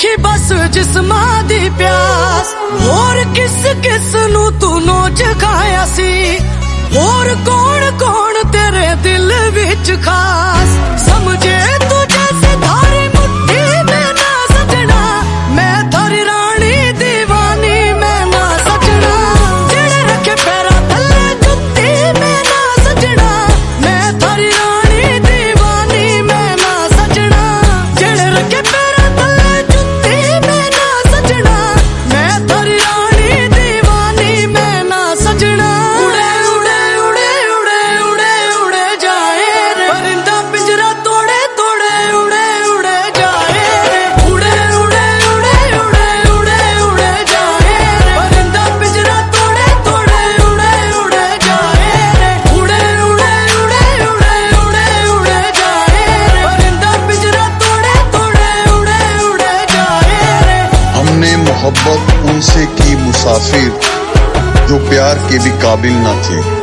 भुखी बस जिस्मां दी प्यास, और किस किस नू तू नोच खाया सी, और कौन कौन तेरे दिल विच खास। समझे तू जैसे थारी मुट्ठी में ना सजना, मैं थारी रानी दीवानी मैं ना सजना। जेड़े रखे पैरा थल्ले जुत्ती मैं ना सजना, मैं थारी रानी दीवानी मैं ना सजना। जेड़े रखे पैरा थल्ले जुत्ती मैं ना सजना, मैं थारी रानी दीवानी मैं ना सजना। उड़े उड़े उड़े उड़े उड़े उड़े जाए रे परिंदा पिंजरा तोड़े तोड़े उड़े उड़े जाए रे। उड़े उड़े उड़े उड़े उड़े उड़े जाए रे परिंदा पिंजरा तोड़े तोड़े उड़े उड़े जाए रे। उड़े उड़े उड़े उड़े उड़े उड़े जाए रे परिंदा पिंजरा तोड़े तोड़े उड़े उड़े जाए रे। हमने मोहब्बत उनसे की मुसाफिर जो प्यार के भी काबिल न थे।